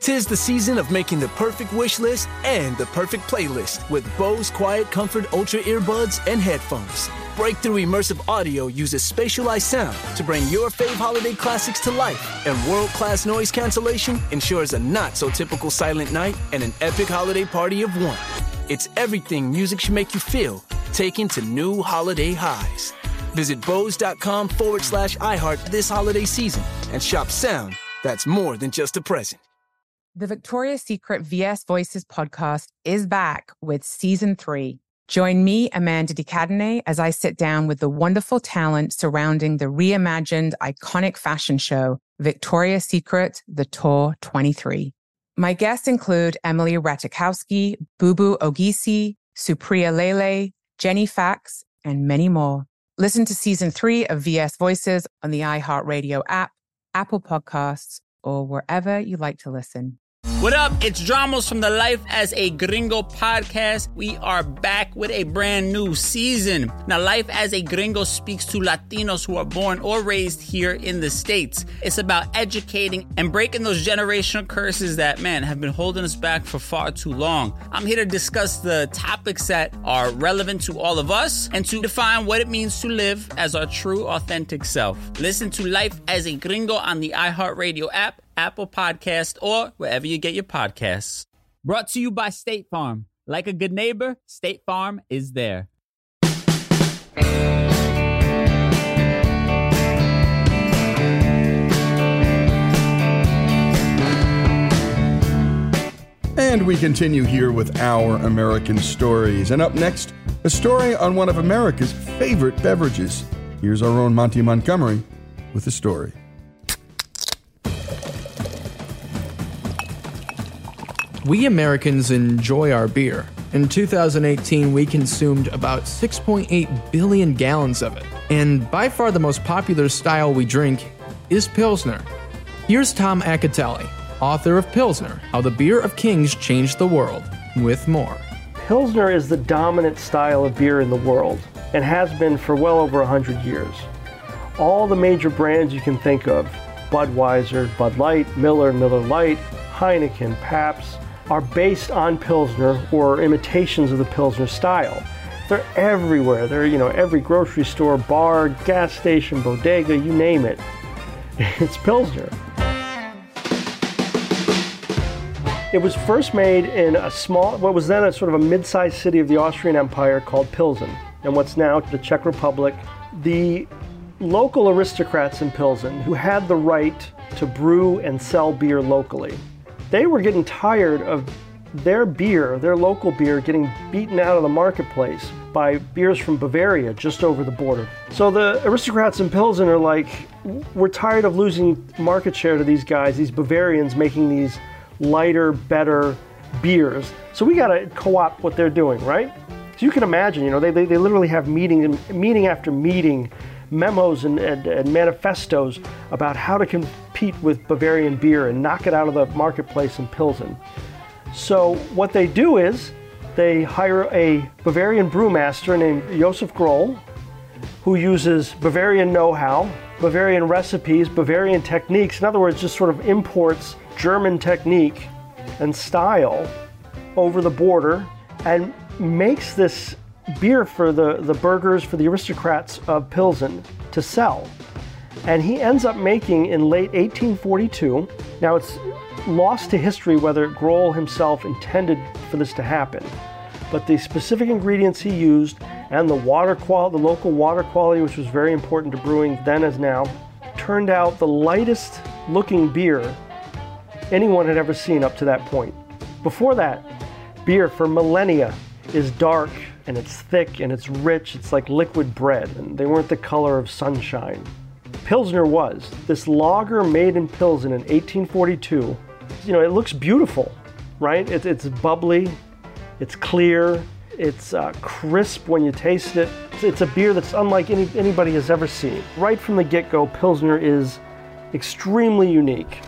'Tis the season of making the perfect wish list and the perfect playlist with Bose Quiet Comfort Ultra earbuds and headphones. Breakthrough immersive audio uses spatialized sound to bring your fave holiday classics to life, and world-class noise cancellation ensures a not-so-typical silent night and an epic holiday party of one. It's everything music should make you feel, taken to new holiday highs. Visit Bose.com/iHeart this holiday season and shop sound that's more than just a present. The Victoria's Secret VS Voices podcast is back with season 3. Join me, Amanda de Cadenet, as I sit down with the wonderful talent surrounding the reimagined iconic fashion show, Victoria's Secret The Tour 23. My guests include Emily Ratajkowski, Bubu Ogisi, Supriya Lele, Jenny Fax, and many more. Listen to season 3 of VS Voices on the iHeartRadio app, Apple Podcasts, or wherever you like to listen. What up? It's Dramos from the Life as a Gringo podcast. We are back with a brand new season. Now, Life as a Gringo speaks to Latinos who are born or raised here in the States. It's about educating and breaking those generational curses that, man, have been holding us back for far too long. I'm here to discuss the topics that are relevant to all of us and to define what it means to live as our true, authentic self. Listen to Life as a Gringo on the iHeartRadio app, Apple Podcast, or wherever you get your podcasts. Brought to you by State Farm. Like a good neighbor, State Farm is there. And we continue here with Our American Stories. And up next, a story on one of America's favorite beverages. Here's our own Monty Montgomery with the story. We Americans enjoy our beer. In 2018, we consumed about 6.8 billion gallons of it. And by far the most popular style we drink is Pilsner. Here's Tom Acatelli, author of Pilsner, How the Beer of Kings Changed the World, with more. Pilsner is the dominant style of beer in the world and has been for well over 100 years. All the major brands you can think of, Budweiser, Bud Light, Miller, Miller Lite, Heineken, Pabst, are based on Pilsner or imitations of the Pilsner style. They're everywhere. They're, every grocery store, bar, gas station, bodega, you name it. It's Pilsner. It was first made in what was then a sort of a mid-sized city of the Austrian Empire called Pilsen, and what's now the Czech Republic. The local aristocrats in Pilsen, who had the right to brew and sell beer locally, they were getting tired of their beer, their local beer, getting beaten out of the marketplace by beers from Bavaria just over the border. So the aristocrats in Pilsen are like, we're tired of losing market share to these guys, these Bavarians making these lighter, better beers. So we got to co-opt what they're doing, right? So you can imagine, they literally have meeting after meeting, memos and manifestos about how to compete with Bavarian beer and knock it out of the marketplace in Pilsen. So what they do is they hire a Bavarian brewmaster named Josef Groll, who uses Bavarian know-how, Bavarian recipes, Bavarian techniques. In other words, just sort of imports German technique and style over the border and makes this beer for the burghers, for the aristocrats of Pilsen to sell. And he ends up making in late 1842, now it's lost to history whether Groll himself intended for this to happen, but the specific ingredients he used and the local water quality, which was very important to brewing then as now, turned out the lightest looking beer anyone had ever seen up to that point. Before that, beer for millennia is dark and it's thick and it's rich. It's like liquid bread, and they weren't the color of sunshine. Pilsner was. This lager made in Pilsen in 1842, it looks beautiful, right? It's bubbly, it's clear, it's crisp when you taste it. It's a beer that's unlike anybody has ever seen. Right from the get-go, Pilsner is extremely unique.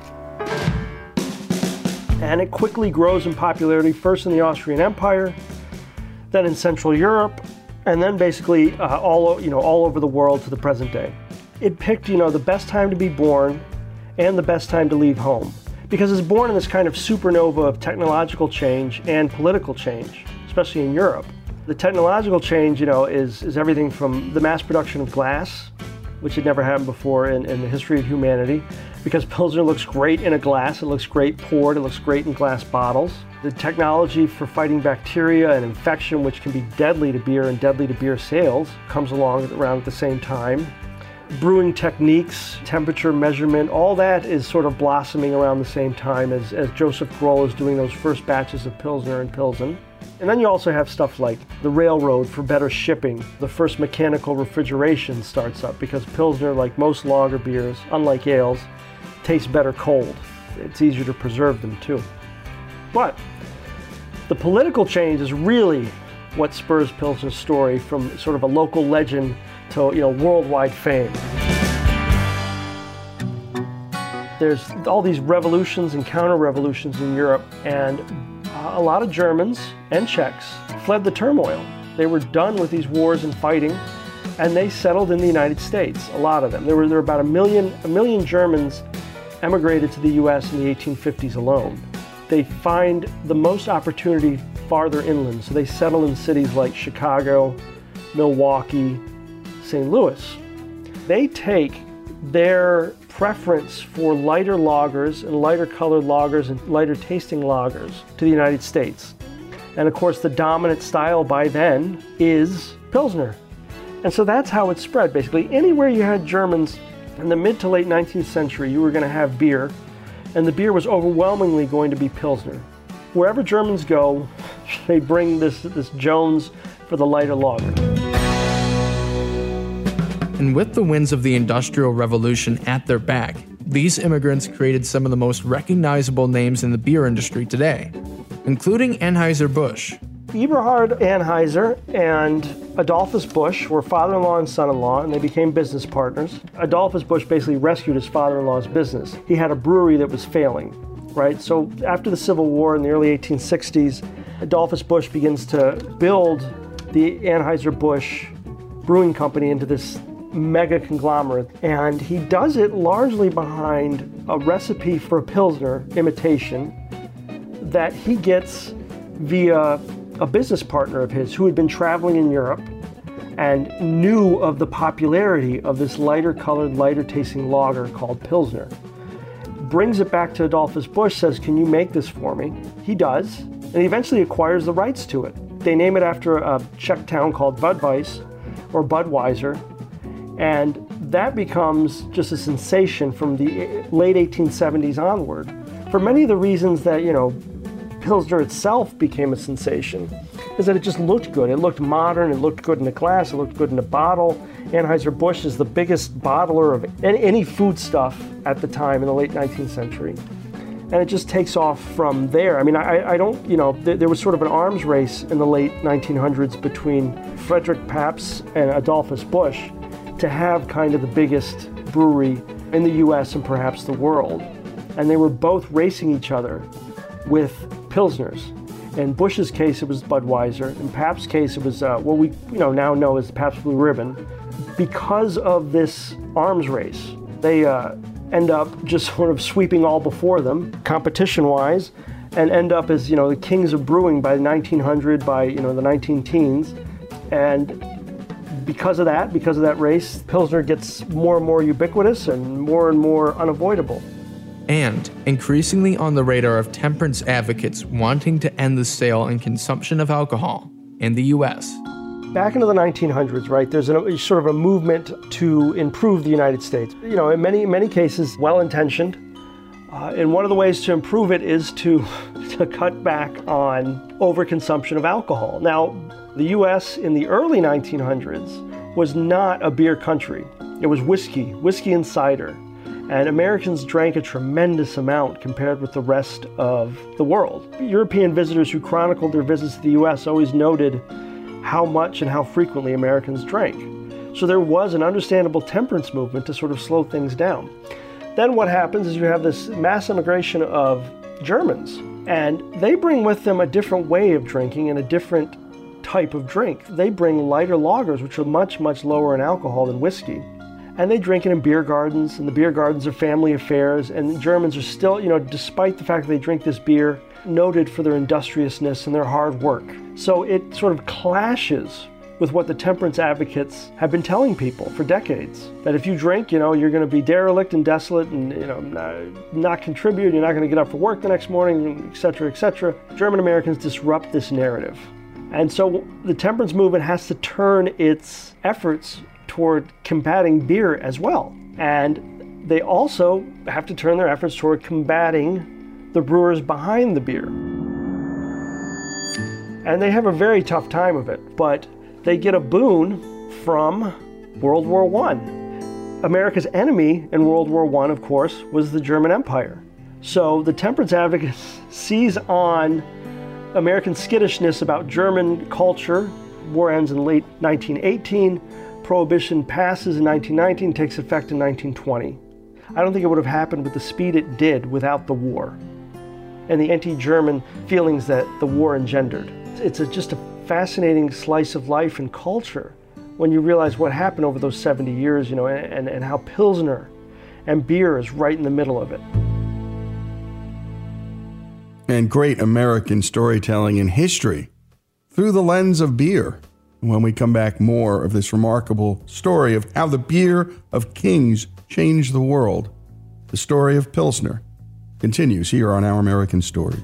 And it quickly grows in popularity, first in the Austrian Empire, then in Central Europe, and then basically all over the world to the present day. It picked, the best time to be born and the best time to leave home. because it's born in this kind of supernova of technological change and political change, especially in Europe. The technological change, is everything from the mass production of glass, which had never happened before in the history of humanity, because Pilsner looks great in a glass, it looks great poured, it looks great in glass bottles. The technology for fighting bacteria and infection, which can be deadly to beer and deadly to beer sales, comes along around at the same time. Brewing techniques, temperature measurement, all that is sort of blossoming around the same time as Joseph Groll is doing those first batches of Pilsner and Pilsen. And then you also have stuff like the railroad for better shipping. The first mechanical refrigeration starts up because Pilsner, like most lager beers, unlike ales, tastes better cold. It's easier to preserve them too. But the political change is really what spurs Pilsner's story from sort of a local legend to worldwide fame. There's all these revolutions and counter-revolutions in Europe, and a lot of Germans and Czechs fled the turmoil. They were done with these wars and fighting, and they settled in the United States, a lot of them. There were about a million Germans emigrated to the US in the 1850s alone. They find the most opportunity farther inland, so they settle in cities like Chicago, Milwaukee, St. Louis. They take their preference for lighter lagers and lighter colored lagers and lighter tasting lagers to the United States. And of course, the dominant style by then is Pilsner. And so that's how it spread, basically. Anywhere you had Germans in the mid to late 19th century, you were going to have beer, and the beer was overwhelmingly going to be Pilsner. Wherever Germans go, they bring this Jones for the lighter lager. And with the winds of the Industrial Revolution at their back, these immigrants created some of the most recognizable names in the beer industry today, including Anheuser-Busch. Eberhard Anheuser and Adolphus Busch were father-in-law and son-in-law, and they became business partners. Adolphus Busch basically rescued his father-in-law's business. He had a brewery that was failing, right? So after the Civil War in the early 1860s, Adolphus Busch begins to build the Anheuser-Busch Brewing Company into this mega conglomerate, and he does it largely behind a recipe for a Pilsner imitation that he gets via a business partner of his who had been traveling in Europe and knew of the popularity of this lighter colored, lighter tasting lager called Pilsner. Brings it back to Adolphus Busch, says, "Can you make this for me?" He does, and he eventually acquires the rights to it. They name it after a Czech town called Budweis, or Budweiser, and that becomes just a sensation from the late 1870s onward. For many of the reasons that, Pilsner itself became a sensation, is that it just looked good. It looked modern, it looked good in a glass, it looked good in a bottle. Anheuser-Busch is the biggest bottler of any food stuff at the time in the late 19th century. And it just takes off from there. I mean, I don't, there was sort of an arms race in the late 1900s between Frederick Pabst and Adolphus Busch to have kind of the biggest brewery in the US and perhaps the world. And they were both racing each other with Pilsners. In Busch's case, it was Budweiser. In Pabst's case, it was what we now know as Pabst Blue Ribbon. Because of this arms race, they end up just sort of sweeping all before them, competition-wise, and end up as, the kings of brewing by 1900, by, the 19-teens. And because of that race, Pilsner gets more and more ubiquitous and more unavoidable. And increasingly on the radar of temperance advocates wanting to end the sale and consumption of alcohol in the U.S. Back into the 1900s, right, there's sort of a movement to improve the United States. In many cases, well-intentioned. And one of the ways to improve it is to cut back on overconsumption of alcohol. Now, the U.S. in the early 1900s was not a beer country. It was whiskey and cider. And Americans drank a tremendous amount compared with the rest of the world. European visitors who chronicled their visits to the U.S. always noted how much and how frequently Americans drank. So there was an understandable temperance movement to sort of slow things down. Then what happens is you have this mass immigration of Germans, and they bring with them a different way of drinking and a different type of drink. They bring lighter lagers, which are much, much lower in alcohol than whiskey. And they drink it in beer gardens, and the beer gardens are family affairs, and the Germans are still, despite the fact that they drink this beer, noted for their industriousness and their hard work. So it sort of clashes with what the temperance advocates have been telling people for decades. That if you drink, you're going to be derelict and desolate and, not contribute, you're not going to get up for work the next morning, et cetera, et cetera. German Americans disrupt this narrative. And so the temperance movement has to turn its efforts toward combating beer as well. And they also have to turn their efforts toward combating the brewers behind the beer. And they have a very tough time of it, but they get a boon from World War I. America's enemy in World War I, of course, was the German Empire. So the temperance advocates seize on American skittishness about German culture. War ends in late 1918. Prohibition passes in 1919, takes effect in 1920. I don't think it would have happened with the speed it did without the war and the anti-German feelings that the war engendered. It's just a fascinating slice of life and culture when you realize what happened over those 70 years, and how Pilsner and beer is right in the middle of it. And great American storytelling and history through the lens of beer. When we come back, more of this remarkable story of how the beer of kings changed the world. The story of Pilsner continues here on Our American Stories.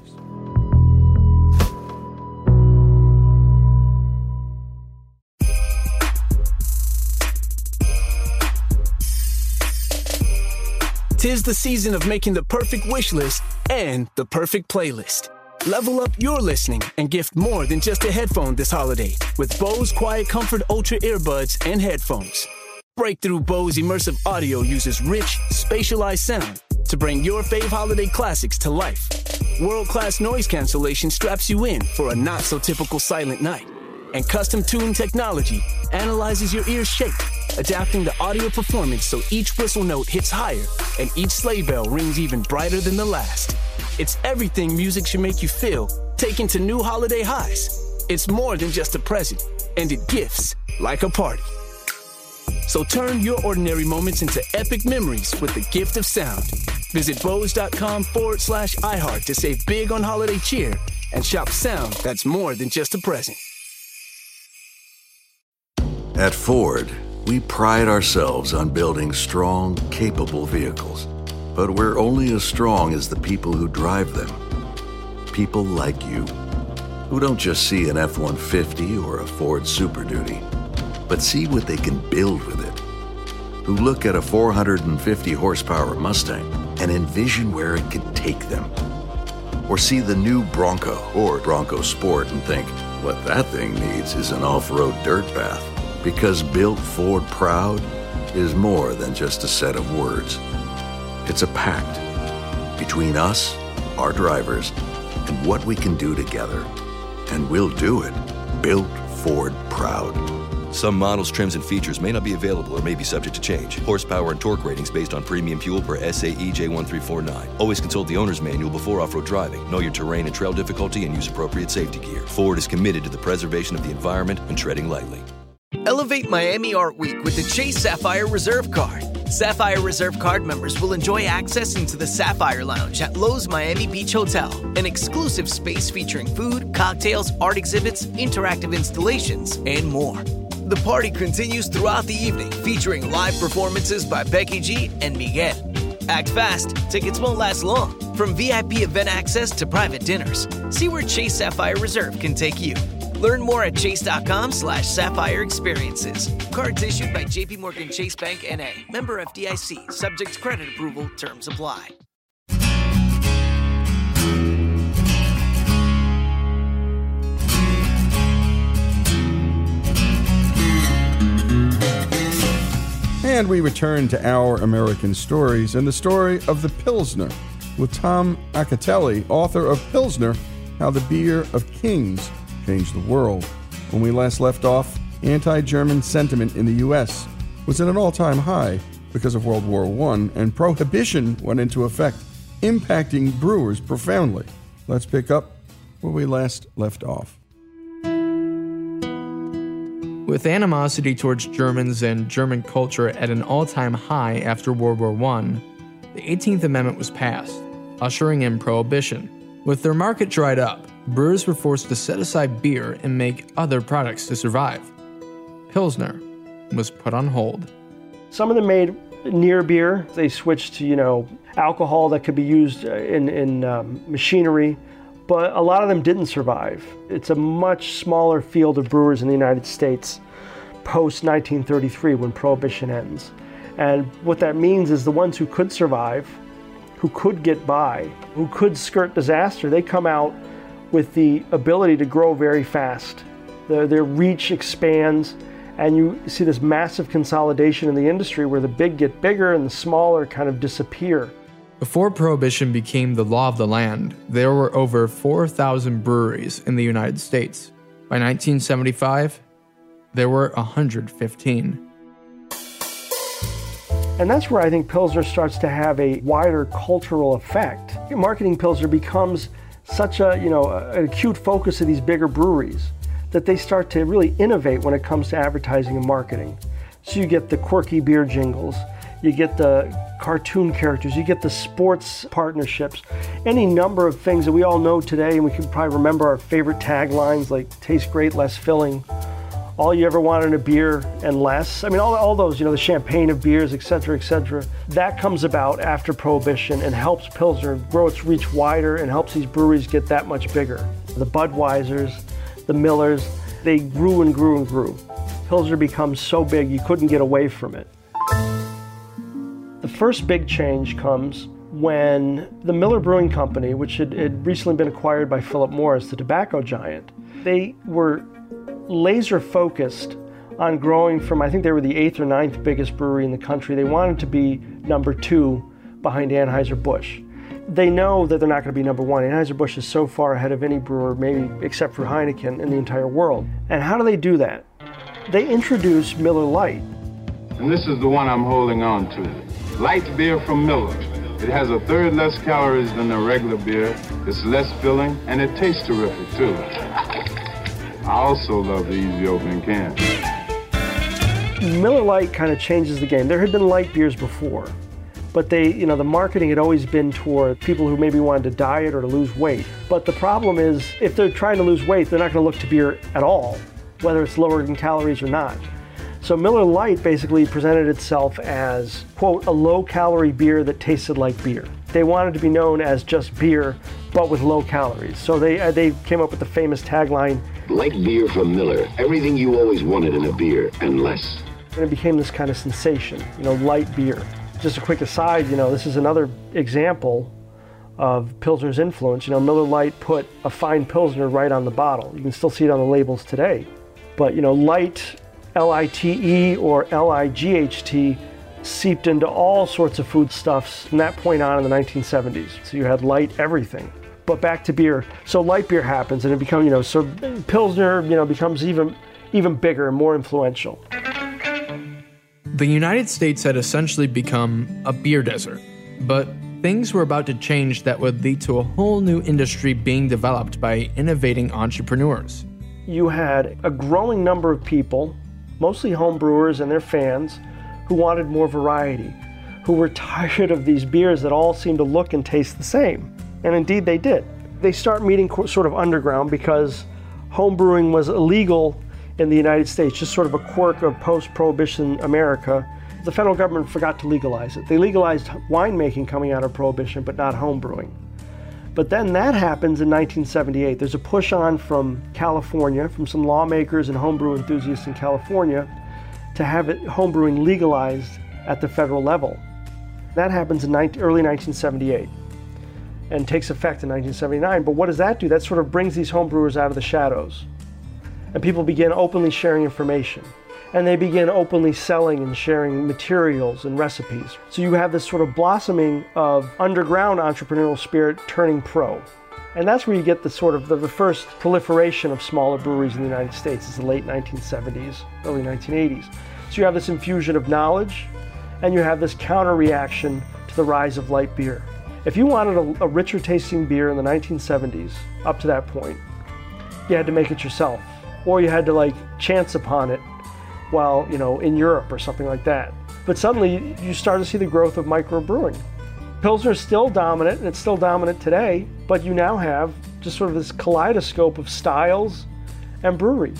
Tis the season of making the perfect wish list and the perfect playlist. Level up your listening and gift more than just a headphone this holiday with Bose Quiet Comfort Ultra earbuds and headphones. Breakthrough Bose immersive audio uses rich, spatialized sound to bring your fave holiday classics to life. World-class noise cancellation straps you in for a not-so-typical silent night. And custom-tuned technology analyzes your ear's shape, adapting the audio performance so each whistle note hits higher and each sleigh bell rings even brighter than the last. It's everything music should make you feel, taken to new holiday highs. It's more than just a present, and it gifts like a party. So turn your ordinary moments into epic memories with the gift of sound. Visit Bose.com/iHeart to save big on holiday cheer and shop sound that's more than just a present. At Ford, we pride ourselves on building strong, capable vehicles. But we're only as strong as the people who drive them. People like you, who don't just see an F-150 or a Ford Super Duty, but see what they can build with it. Who look at a 450 horsepower Mustang and envision where it could take them. Or see the new Bronco or Bronco Sport and think, what that thing needs is an off-road dirt path. Because Built Ford Proud is more than just a set of words. It's a pact between us, our drivers, and what we can do together. And we'll do it. Built Ford Proud. Some models, trims, and features may not be available or may be subject to change. Horsepower and torque ratings based on premium fuel per SAE J1349. Always consult the owner's manual before off-road driving. Know your terrain and trail difficulty and use appropriate safety gear. Ford is committed to the preservation of the environment and treading lightly. Elevate Miami Art Week with the Chase Sapphire Reserve Card. Sapphire Reserve Card members will enjoy access into the Sapphire Lounge at Lowe's Miami Beach Hotel, an exclusive space featuring food, cocktails, art exhibits, interactive installations, and more. The party continues throughout the evening, featuring live performances by Becky G and Miguel. Act fast, tickets won't last long. From VIP event access to private dinners, see where Chase Sapphire Reserve can take you. Learn more at chase.com/sapphire experiences. Cards issued by JP Morgan Chase Bank N.A. Member FDIC. Subject to credit approval. Terms apply. And we return to Our American Stories and the story of the Pilsner with Tom Acatelli, author of Pilsner, How the Beer of Kings Changed the World. When we last left off, anti-German sentiment in the U.S. was at an all-time high because of World War I, and prohibition went into effect, impacting brewers profoundly. Let's pick up where we last left off. With animosity towards Germans and German culture at an all-time high after World War I, the 18th Amendment was passed, ushering in Prohibition. With their market dried up, brewers were forced to set aside beer and make other products to survive. Pilsner was put on hold. Some of them made near beer. They switched to, alcohol that could be used in machinery, but a lot of them didn't survive. It's a much smaller field of brewers in the United States post-1933 when Prohibition ends. And what that means is the ones who could survive, who could get by, who could skirt disaster, they come out with the ability to grow very fast. Their reach expands, and you see this massive consolidation in the industry where the big get bigger and the smaller kind of disappear. Before Prohibition became the law of the land, there were over 4,000 breweries in the United States. By 1975, there were 115. And that's where I think Pilsner starts to have a wider cultural effect. Marketing Pilsner becomes such an acute focus of these bigger breweries that they start to really innovate when it comes to advertising and marketing. So you get the quirky beer jingles, you get the cartoon characters, you get the sports partnerships, any number of things that we all know today, and we can probably remember our favorite taglines like "Tastes great, less filling," "All you ever wanted in a beer and less." I mean, all those, the champagne of beers, et cetera, et cetera. That comes about after Prohibition and helps Pilsner grow its reach wider and helps these breweries get that much bigger. The Budweisers, the Millers, they grew and grew and grew. Pilsner becomes so big you couldn't get away from it. The first big change comes when the Miller Brewing Company, which had recently been acquired by Philip Morris, the tobacco giant, they were laser focused on growing from, I think they were the 8th or 9th biggest brewery in the country. They wanted to be number 2 behind Anheuser-Busch. They know that they're not going to be number 1. Anheuser-Busch is so far ahead of any brewer, maybe except for Heineken, in the entire world. And how do they do that? They introduce Miller Lite. And this is the one I'm holding on to. Light beer from Miller. It has a third less calories than a regular beer. It's less filling, and it tastes terrific, too. I also love the easy opening can. Miller Lite kind of changes the game. There had been light beers before, but the marketing had always been toward people who maybe wanted to diet or to lose weight. But the problem is, if they're trying to lose weight, they're not going to look to beer at all, whether it's lower in calories or not. So Miller Lite basically presented itself as, quote, a low-calorie beer that tasted like beer. They wanted to be known as just beer, but with low calories. So they came up with the famous tagline, "Light beer from Miller, everything you always wanted in a beer, and less." And it became this kind of sensation, light beer. Just a quick aside, this is another example of Pilsner's influence. Miller Lite put a fine Pilsner right on the bottle. You can still see it on the labels today. But, light, L-I-T-E or L-I-G-H-T, seeped into all sorts of foodstuffs from that point on in the 1970s. So you had light everything. But back to beer. So light beer happens and it becomes, so Pilsner, becomes even bigger and more influential. The United States had essentially become a beer desert, but things were about to change that would lead to a whole new industry being developed by innovating entrepreneurs. You had a growing number of people, mostly home brewers and their fans, who wanted more variety, who were tired of these beers that all seemed to look and taste the same. And indeed they did. They start meeting sort of underground because home brewing was illegal in the United States, just sort of a quirk of post-Prohibition America. The federal government forgot to legalize it. They legalized winemaking coming out of Prohibition, but not home brewing. But then that happens in 1978. There's a push on from California, from some lawmakers and homebrew enthusiasts in California, to have home brewing legalized at the federal level. That happens in early 1978 and takes effect in 1979. But what does that do? That sort of brings these home brewers out of the shadows. And people begin openly sharing information. And they begin openly selling and sharing materials and recipes. So you have this sort of blossoming of underground entrepreneurial spirit turning pro. And that's where you get the sort of the first proliferation of smaller breweries in the United States. It's the late 1970s, early 1980s. So you have this infusion of knowledge, and you have this counter-reaction to the rise of light beer. If you wanted a richer tasting beer in the 1970s, up to that point, you had to make it yourself. Or you had to chance upon it while, in Europe or something like that. But suddenly you start to see the growth of microbrewing. Pilsner is still dominant, and it's still dominant today, but you now have just sort of this kaleidoscope of styles and breweries.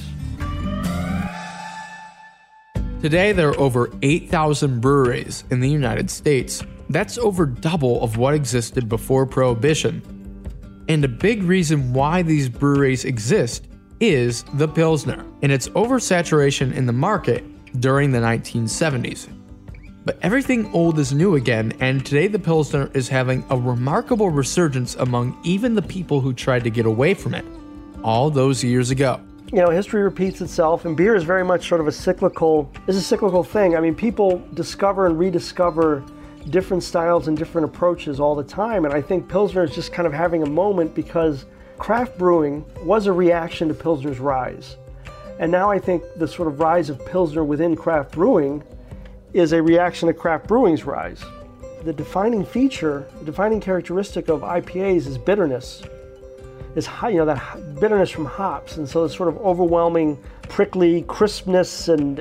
Today, there are over 8,000 breweries in the United States. That's over double of what existed before Prohibition. And a big reason why these breweries exist is the Pilsner and its oversaturation in the market during the 1970s. But everything old is new again, and today the Pilsner is having a remarkable resurgence among even the people who tried to get away from it all those years ago. History repeats itself, and beer is very much sort of a cyclical thing. I mean, people discover and rediscover different styles and different approaches all the time, and I think Pilsner is just kind of having a moment because craft brewing was a reaction to Pilsner's rise. And now I think the sort of rise of Pilsner within craft brewing is a reaction to craft brewing's rise. The defining characteristic of IPAs is bitterness. Is that bitterness from hops, and so this sort of overwhelming, prickly crispness and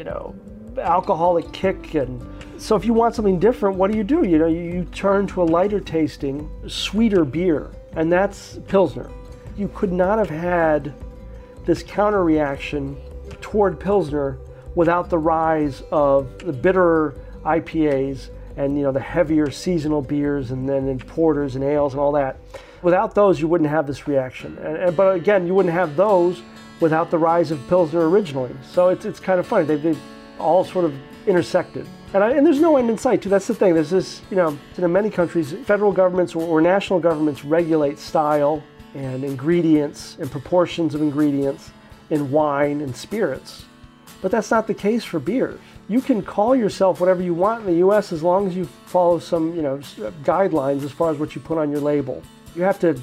alcoholic kick. And so if you want something different, what do? You turn to a lighter tasting, sweeter beer, and that's Pilsner. You could not have had this counter reaction toward Pilsner without the rise of the bitterer IPAs and the heavier seasonal beers, and then in porters and ales and all that. Without those, you wouldn't have this reaction. But again, you wouldn't have those without the rise of Pilsner originally. So it's kind of funny. They've all sort of intersected. And there's no end in sight, too. That's the thing. There's this, in many countries, federal governments or national governments regulate style and ingredients and proportions of ingredients in wine and spirits. But that's not the case for beers. You can call yourself whatever you want in the U.S. as long as you follow some, guidelines as far as what you put on your label. You have to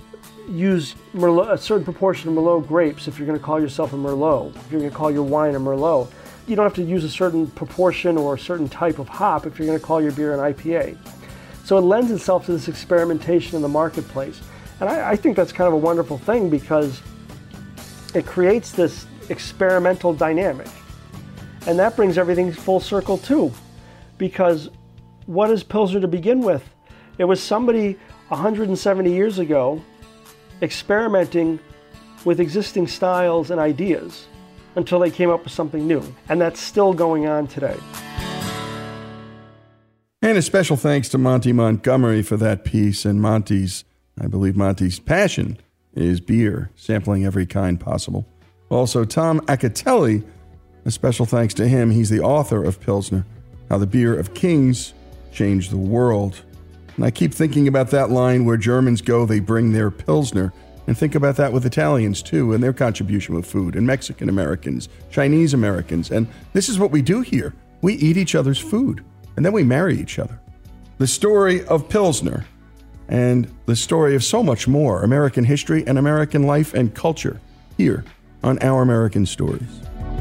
use Merlot, a certain proportion of Merlot grapes if you're going to call yourself a Merlot, if you're going to call your wine a Merlot. You don't have to use a certain proportion or a certain type of hop if you're going to call your beer an IPA. So it lends itself to this experimentation in the marketplace. And I think that's kind of a wonderful thing because it creates this experimental dynamic. And that brings everything full circle too. Because what is Pilsner to begin with? It was somebody 170 years ago experimenting with existing styles and ideas until they came up with something new. And that's still going on today. And a special thanks to Monty Montgomery for that piece. And I believe Monty's passion is beer, sampling every kind possible. Also, Tom Acatelli, a special thanks to him. He's the author of Pilsner, How the Beer of Kings Changed the World. And I keep thinking about that line where Germans go, they bring their Pilsner. And think about that with Italians, too, and their contribution with food, and Mexican Americans, Chinese Americans. And this is what we do here. We eat each other's food, and then we marry each other. The story of Pilsner, and the story of so much more, American history and American life and culture, here on Our American Stories.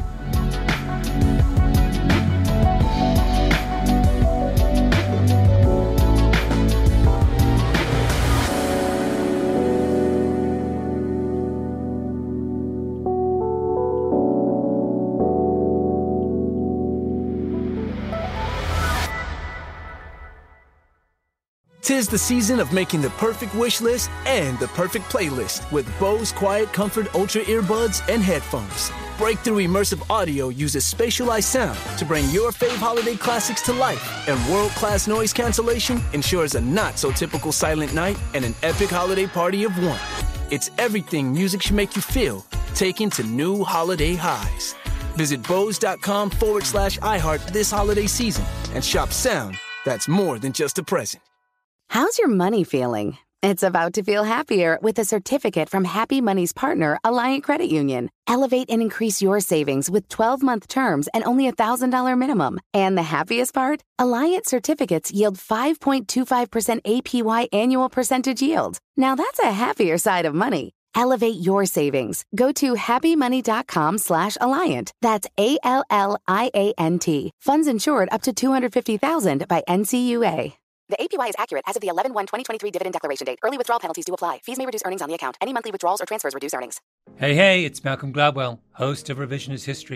Tis the season of making the perfect wish list and the perfect playlist with Bose Quiet Comfort Ultra earbuds and headphones. Breakthrough immersive audio uses spatialized sound to bring your fave holiday classics to life, and world-class noise cancellation ensures a not-so-typical silent night and an epic holiday party of one. It's everything music should make you feel, taken to new holiday highs. Visit Bose.com/iHeart this holiday season and shop sound that's more than just a present. How's your money feeling? It's about to feel happier with a certificate from Happy Money's partner, Alliant Credit Union. Elevate and increase your savings with 12-month terms and only $1,000 minimum. And the happiest part? Alliant certificates yield 5.25% APY annual percentage yield. Now that's a happier side of money. Elevate your savings. Go to happymoney.com/Alliant. That's ALLIANT. Funds insured up to $250,000 by NCUA. The APY is accurate as of the 11/1/2023 dividend declaration date. Early withdrawal penalties do apply. Fees may reduce earnings on the account. Any monthly withdrawals or transfers reduce earnings. Hey, it's Malcolm Gladwell, host of Revisionist History.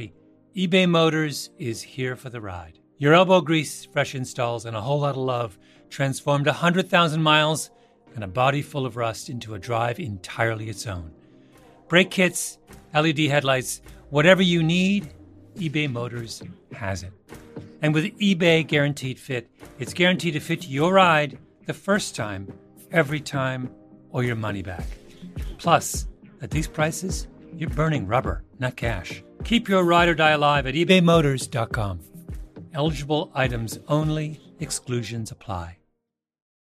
eBay Motors is here for the ride. Your elbow grease, fresh installs, and a whole lot of love transformed 100,000 miles and a body full of rust into a drive entirely its own. Brake kits, LED headlights, whatever you need, eBay Motors has it. And with eBay Guaranteed Fit, it's guaranteed to fit your ride the first time, every time, or your money back. Plus, at these prices, you're burning rubber, not cash. Keep your ride or die alive at ebaymotors.com. Eligible items only. Exclusions apply.